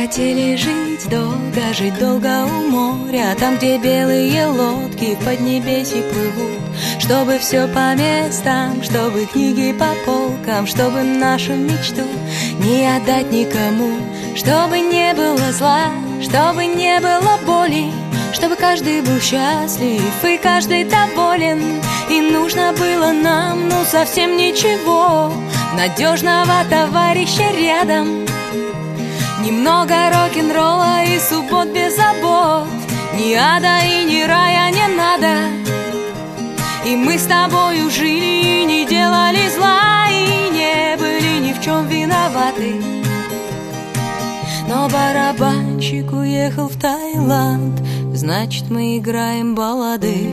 хотели жить долго у моря, там, где белые лодки в поднебесье плывут, чтобы все по местам, чтобы книги по полкам, чтобы нашу мечту не отдать никому, чтобы не было зла, чтобы не было боли, чтобы каждый был счастлив и каждый доволен. И нужно было нам, ну совсем ничего, надежного товарища рядом. Немного рок-н-ролла и суббот без забот, ни ада и ни рая не надо. И мы с тобою жили и не делали зла, и не были ни в чем виноваты. Но барабанщик уехал в Таиланд, значит, мы играем баллады.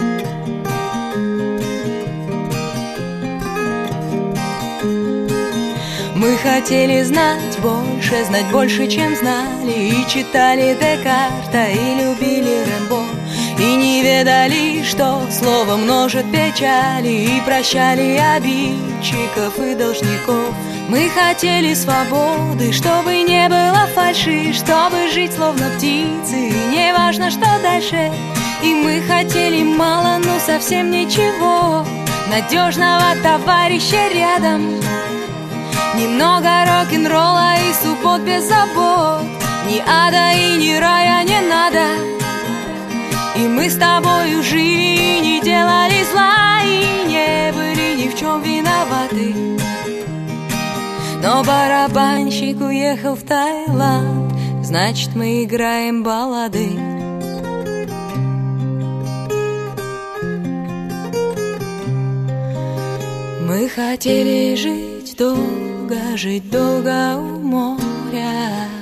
Мы хотели знать больше, чем знали, и читали Декарта, и любили Рэмбо, и не ведали, что слово множит печали, и прощали обидчиков и должников. Мы хотели свободы, чтобы не было фальши, чтобы жить словно птицы, не важно, что дальше. И мы хотели мало, но совсем ничего, надежного товарища рядом. Немного рок-н-ролла и суббот без забот, ни ада и ни рая не надо. И мы с тобою жили и не делали зла, и не были ни в чем виноваты. Но барабанщик уехал в Таиланд, значит, мы играем баллады. Мы хотели жить долго у моря,